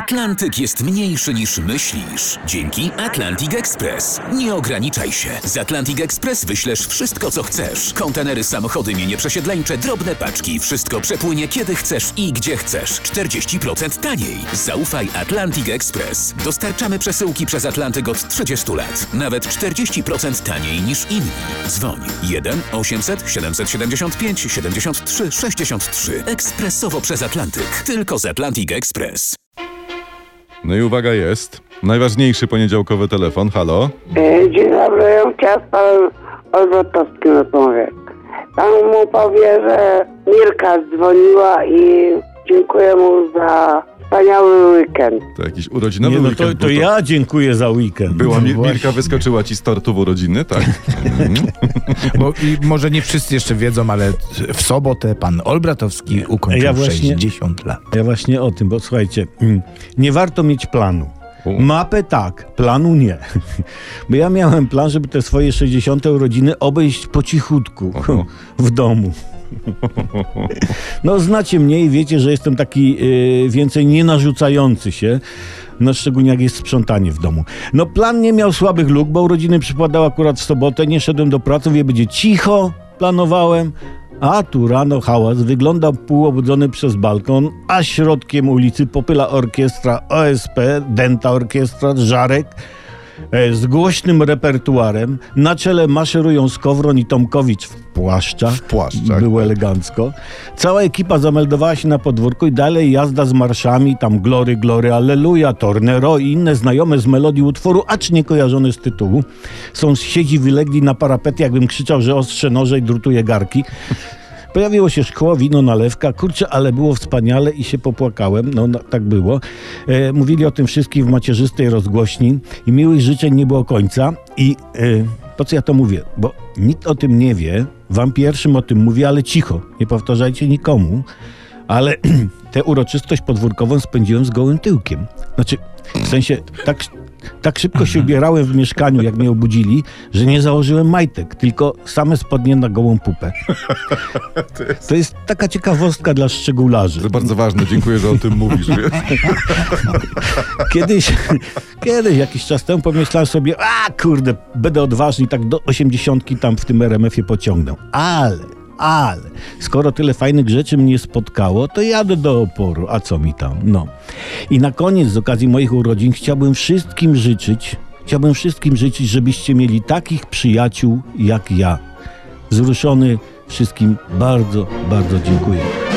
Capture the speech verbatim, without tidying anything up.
Atlantyk jest mniejszy niż myślisz. Dzięki Atlantic Express. Nie ograniczaj się. Z Atlantic Express wyślesz wszystko, co chcesz. Kontenery, samochody, mienie przesiedleńcze, drobne paczki. Wszystko przepłynie kiedy chcesz i gdzie chcesz. czterdzieści procent taniej. Zaufaj Atlantic Express. Dostarczamy przesyłki przez Atlantyk od trzydziestu lat. Nawet czterdzieści procent taniej niż inni. Dzwoń jeden osiemset siedemset siedemdziesiąt pięć siedemdziesiąt trzy sześćdziesiąt trzy. Ekspresowo przez Atlantyk. Tylko z Atlantic Express. No i uwaga, jest. Najważniejszy poniedziałkowy telefon. Halo? E, Dzień dobry, ja chciałem z panem Olbratowskim rozmawiać. Pan mu powie, że Mirka dzwoniła i dziękuję mu za wspaniały weekend. To jakiś urodzinowy Nie, no weekend. to, to ja dziękuję za weekend. Była No Mi- właśnie. Mirka wyskoczyła ci z tortu w urodziny, tak? Bo i może nie wszyscy jeszcze wiedzą, ale w sobotę pan Olbratowski ukończył Ja właśnie- sześćdziesiąt lat. Ja właśnie o tym, bo słuchajcie, mm, nie warto mieć planu. U. Mapę tak, planu nie. Bo ja miałem plan, żeby te swoje sześćdziesiąte urodziny obejść po cichutku Oho. w domu. No znacie mnie i wiecie, że jestem taki y, więcej nie narzucający się. No szczególnie jak jest sprzątanie w domu. No plan nie miał słabych luk, bo urodziny przypadały akurat w sobotę, nie szedłem do pracy, wie, będzie cicho, planowałem. A tu rano hałas, wygląda półobudzony przez balkon, a środkiem ulicy popyla orkiestra O S P, Dęta Orkiestra, Żarek, e, z głośnym repertuarem. Na czele maszerują Skowron i Tomkowicz w płaszczach. W płaszczach, Było tak. elegancko. Cała ekipa zameldowała się na podwórku i dalej jazda z marszami, tam Glory, Glory, Alleluja, Tornero i inne znajome z melodii utworu, acz nie kojarzone z tytułu. Sąsiedzi wylegli na parapety, jakbym krzyczał, że ostrze noże i drutuje garki. Pojawiło się szkło, wino, nalewka. Kurczę, ale było wspaniale i się popłakałem. No, no tak było. E, mówili o tym wszystkim w macierzystej rozgłośni i miłych życzeń nie było końca. I e, po co ja to mówię? Bo nikt o tym nie wie. Wam pierwszym o tym mówię, ale cicho. Nie powtarzajcie nikomu. Ale tę uroczystość podwórkową spędziłem z gołym tyłkiem. Znaczy, w sensie tak... Tak szybko się ubierałem w mieszkaniu, jak mnie obudzili, że nie założyłem majtek, tylko same spodnie na gołą pupę. To jest taka ciekawostka dla szczególarzy. To bardzo ważne, dziękuję, że o tym mówisz, wiesz? Kiedyś, kiedyś, jakiś czas temu pomyślałem sobie, a kurde, będę odważny i tak do osiemdziesiątki tam w tym R M F-ie pociągnę. Ale, ale, skoro tyle fajnych rzeczy mnie spotkało, to jadę do oporu. A co mi tam? No. I na koniec, z okazji moich urodzin, chciałbym wszystkim życzyć, chciałbym wszystkim życzyć, żebyście mieli takich przyjaciół jak ja. Wzruszony wszystkim bardzo, bardzo dziękuję.